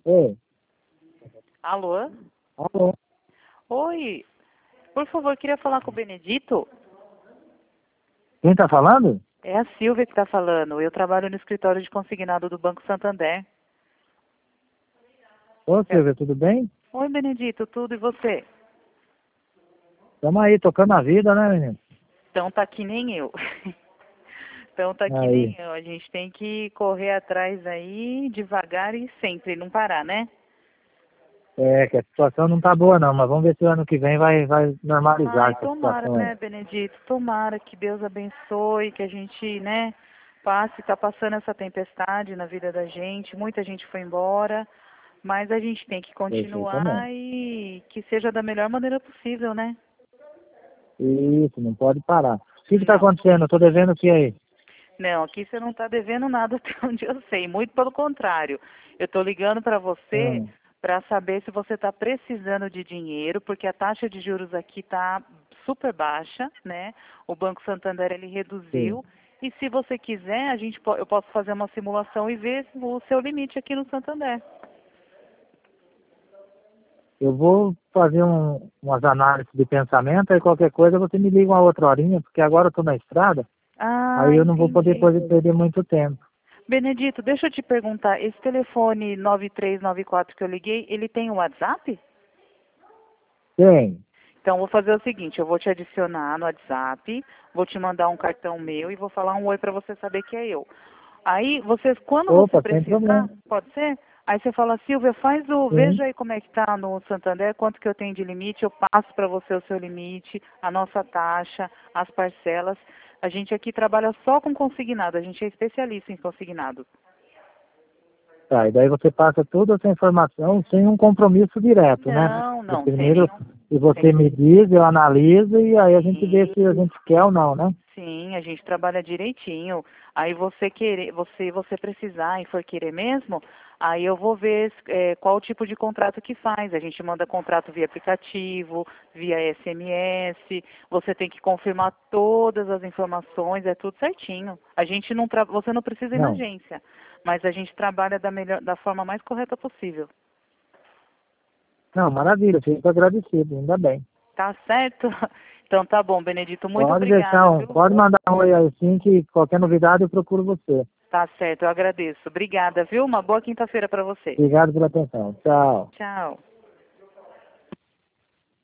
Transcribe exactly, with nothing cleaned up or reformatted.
Oi, Alô? alô, Oi, por favor, queria falar com o Benedito. quem tá falando? É a Silvia que está falando. Eu trabalho no escritório de consignado do Banco Santander. Ô, É. Silvia, tudo bem? Oi, Benedito, tudo e você? Tamo aí, tocando a vida, né, menino? Então tá que nem eu. Então tá que nem Aí, eu. A gente tem que correr atrás aí, devagar e sempre, não parar, né? é, que a situação não tá boa não, mas vamos ver se o ano que vem vai, vai normalizar Ai, essa tomara, situação aí. né, Benedito? Tomara que Deus abençoe, que a gente, né, passe, tá passando essa tempestade na vida da gente. Muita gente foi embora. Mas a gente tem que Perfeitamente. continuar e que seja da melhor maneira possível, né? Isso, não pode parar. O que que tá Não, acontecendo? Eu tô devendo o que aí? não, aqui você não está devendo nada até onde eu sei. Muito pelo contrário. Eu estou ligando para você Hum, para saber se você está precisando de dinheiro, porque a taxa de juros aqui está super baixa, né? O Banco Santander ele sim. reduziu. E se você quiser, a gente, po- eu posso fazer uma simulação e ver o seu limite aqui no Santander. Eu vou fazer um, umas análises de pensamento, aí qualquer coisa você me liga uma outra horinha, porque agora eu tô na estrada, Ah, aí eu não vou poder entendi. poder perder muito tempo. Benedito, deixa eu te perguntar, esse telefone nove três nove quatro que eu liguei, ele tem o WhatsApp? Tem. Então, vou fazer o seguinte, eu vou te adicionar no WhatsApp, vou te mandar um cartão meu e vou falar um oi para você saber que é eu. Aí, você, quando você Opa, sem precisar, problema. pode ser? Aí você fala, Silvia, faz o, Sim. veja aí como é que tá no Santander, quanto que eu tenho de limite, eu passo para você o seu limite, a nossa taxa, as parcelas. A gente aqui trabalha só com consignado, a gente é especialista em consignado. Tá, e daí você passa toda essa informação sem um compromisso direto, né? Não, Eu não, sem primeiro, nenhum. e Sem, você me diz, eu analiso e aí a gente vê se a sim, gente quer ou não, né? sim, a gente trabalha direitinho. Aí você querer, você, você precisar e for querer mesmo, aí eu vou ver é, qual tipo de contrato que faz. A gente manda contrato via aplicativo, via S M S. Você tem que confirmar todas as informações, é tudo certinho. A gente não tra... Você não precisa ir na Não. agência, mas a gente trabalha da melhor, da forma mais correta possível. Não, maravilha, fico agradecido, ainda bem. Tá certo? Então tá bom, Benedito. Muito Pode deixar obrigada, um, viu? pode mandar um oi aí sim, que qualquer novidade eu procuro você. Tá certo, eu agradeço. Obrigada, viu? Uma boa quinta-feira para você. Obrigado pela atenção. Tchau. Tchau.